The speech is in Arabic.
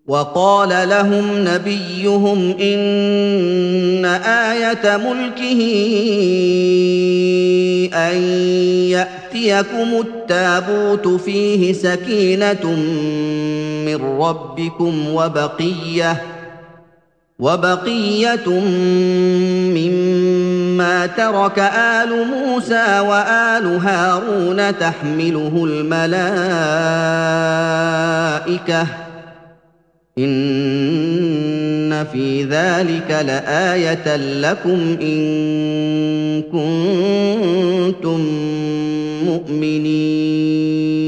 وقال لهم نبيهم إن آية ملكه أن يأتيكم التابوت فيه سكينة من ربكم وبقية مما ترك آل موسى وآل هارون تحمله الملائكة إن في ذلك لآية لكم إن كنتم مؤمنين